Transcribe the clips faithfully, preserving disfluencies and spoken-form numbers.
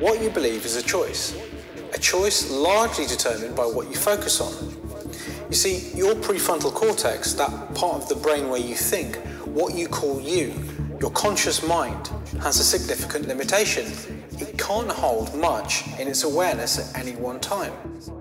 What you believe is a choice. A choice largely determined by what you focus on. You see, your prefrontal cortex, that part of the brain where you think, what you call you, your conscious mind, has a significant limitation. It can't hold much in its awareness at any one time.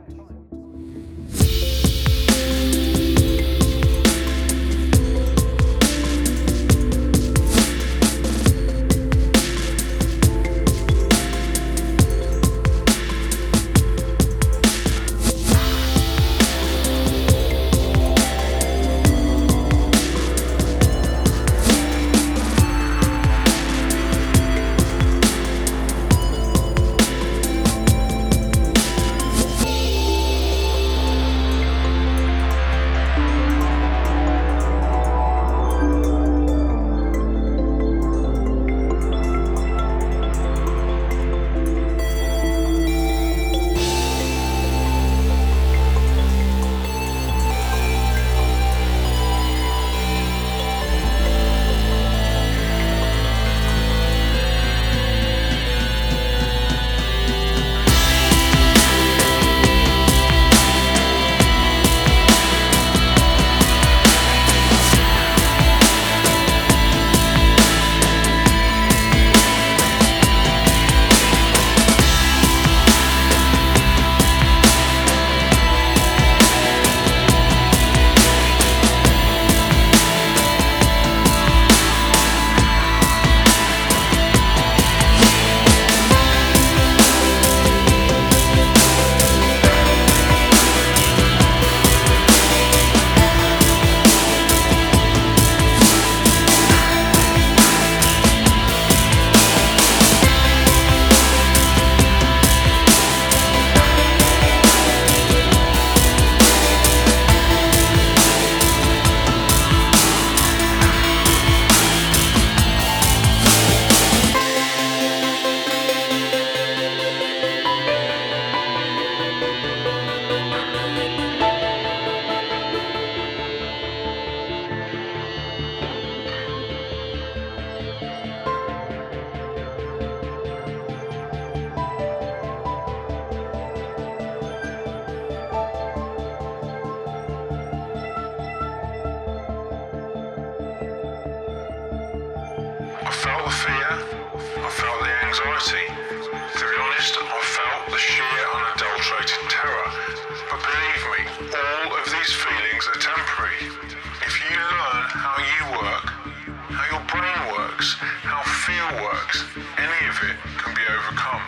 I felt the fear, I felt the anxiety. To be honest, I felt the sheer unadulterated terror. But believe me, all of these feelings are temporary. If you learn how you work, how your brain works, how fear works, any of it can be overcome.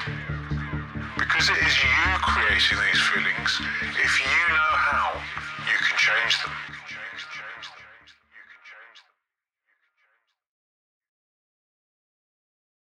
Because it is you creating these feelings, if you know how, you can change them.